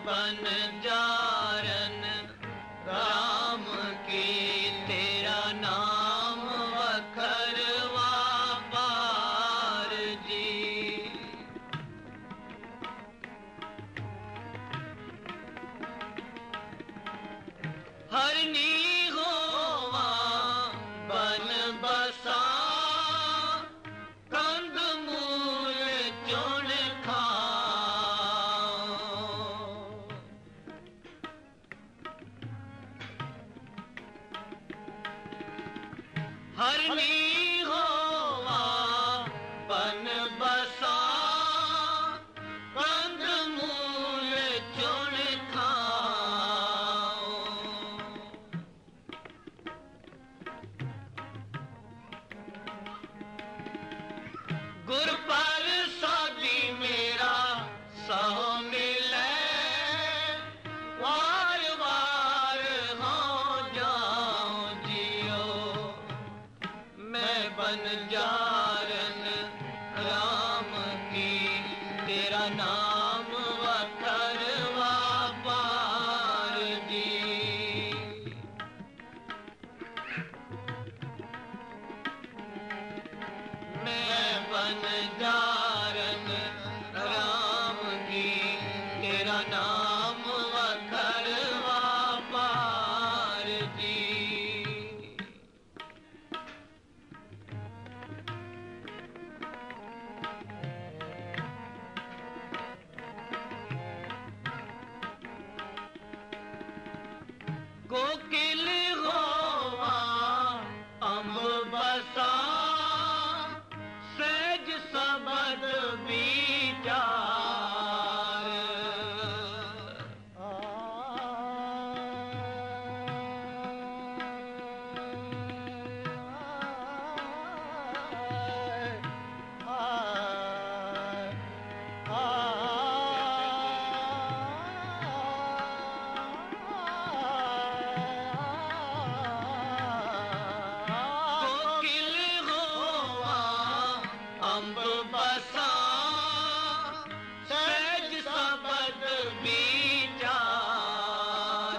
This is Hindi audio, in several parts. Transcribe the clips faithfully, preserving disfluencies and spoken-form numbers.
बन जारन राम की तेरा नाम वखरवा पार जी। हरनी होवा बन बसा कंद मूल चुन खाओ। हरनी होवा बन बसा कंद मूल चुन खाओ। गुर पर सादी मेरा सहो मिले वार वार हो जाऊं जियो। मैं बन जारन राम की तेरा नाम वखरवा पार जी। मैं बन जारन राम की तेरा नाम वखरवा पार जी। कोकिल होवा अम्ब बसा सहज सबद विचार। कोकिल होवा अम्ब बसा सहज सबद विचार।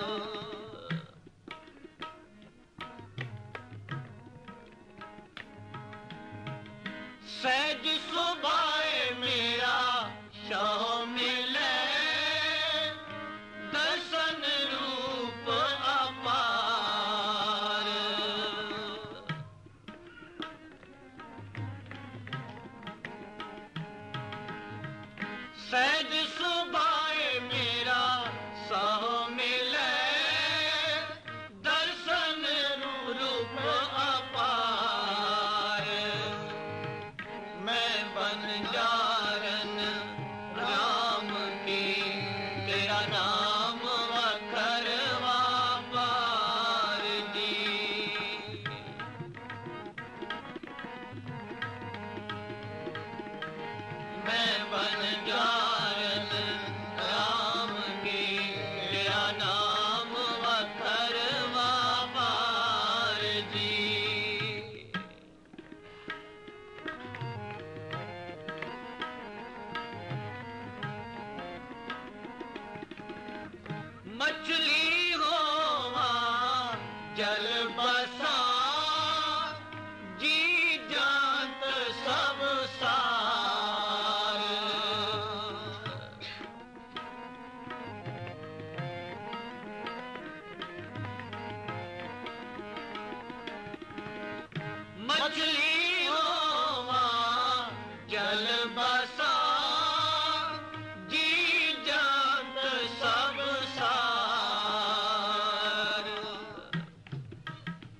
सहज सुभाए मेरा शह मिले दर्शन रूप अपार। सहज सुभाए मेरा सह मिले दर्शन रूप अपार। मैं बन जारन राम की तेरा नाम वखरवा पार जी। मैं बन जारन राम की तेरा नाम वखरवा पार जी। मछली होवा जल बसा जी जात सब सार। मछली होवा जल बसा जी जात सब सार।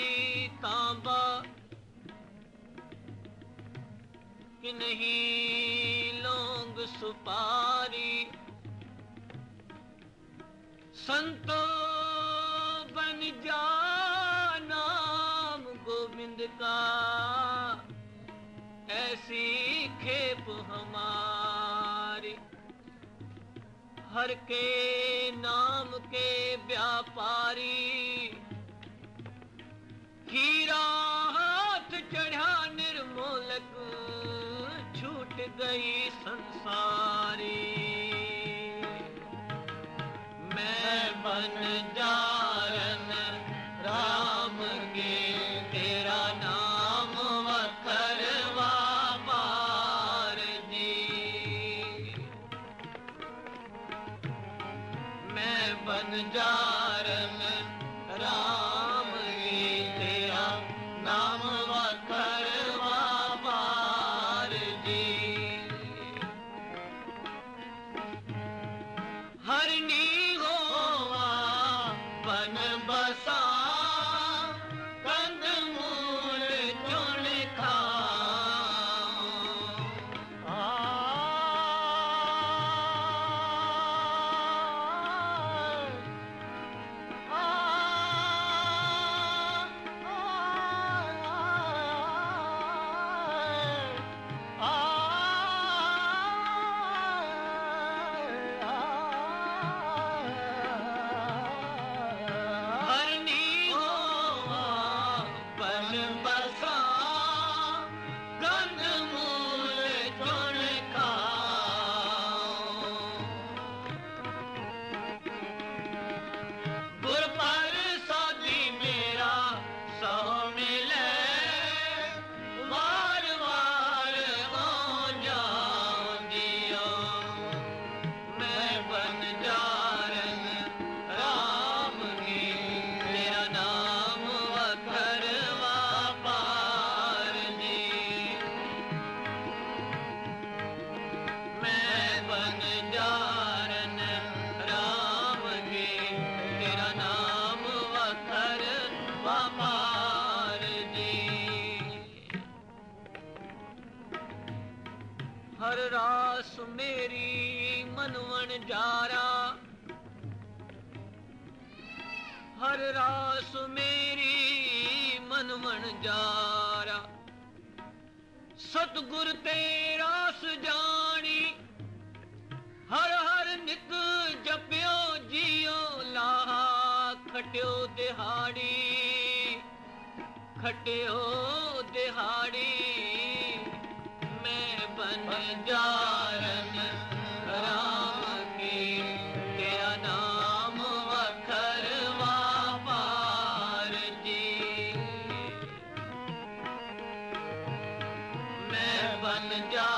चांदी तांबा कि नहीं लौंग सुपारी। संतो बन जा नाम गोविंद का, ऐसी खेप हमारी। हर के नाम के व्यापारी, हीरा हाथ चढ़ा निर्मोलक, छूट गई संसारी। मैं बन जारन राम के, तेरा नाम वखरवा पार जी। मैं बन जारन राम के, तेरा नाम वखरवा पार जी। हरनी बन बसा कंद मूल चुन खाओ। आ, आ, आ, हर रास मेरी मनवन जारा, हर रास मेरी मनवन जारा। सतगुर तेरा सजानी, हर हर नित जपियो जियो लाहा। खटियो दिहाड़ी, खटियो दिहाड़ी। मैं बन जारन राम के, तेरा नाम वखरवा पार जी। मैं बन जा